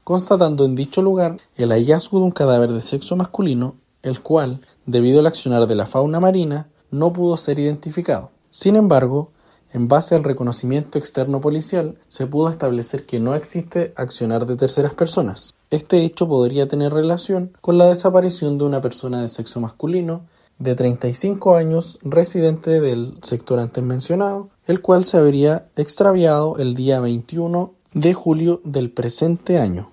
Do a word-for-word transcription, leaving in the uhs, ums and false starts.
constatando en dicho lugar el hallazgo de un cadáver de sexo masculino, el cual, debido al accionar de la fauna marina, no pudo ser identificado. Sin embargo, en base al reconocimiento externo policial, se pudo establecer que no existe accionar de terceras personas. Este hecho podría tener relación con la desaparición de una persona de sexo masculino de treinta y cinco años, residente del sector antes mencionado, el cual se habría extraviado el día veintiuno de julio del presente año.